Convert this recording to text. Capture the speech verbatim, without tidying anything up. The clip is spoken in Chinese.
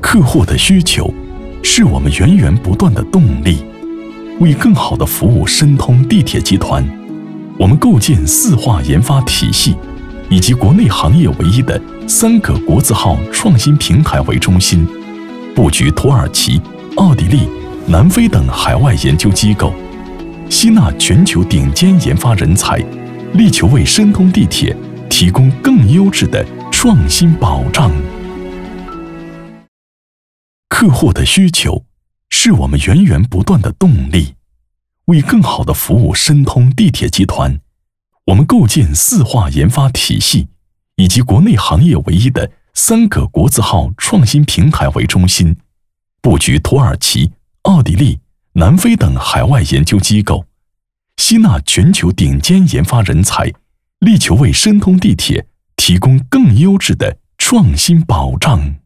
客户的需求是我们源源不断的动力。为更好地服务申通地铁集团，我们构建四化研发体系，以及国内行业唯一的三个国字号创新平台为中心，布局土耳其、奥地利、南非等海外研究机构，吸纳全球顶尖研发人才，力求为申通地铁提供更优质的创新保障。客户的需求是我们源源不断的动力。为更好地服务申通地铁集团，我们构建四化研发体系，以及国内行业唯一的三个国字号创新平台为中心，布局土耳其、奥地利、南非等海外研究机构，吸纳全球顶尖研发人才，力求为申通地铁提供更优质的创新保障。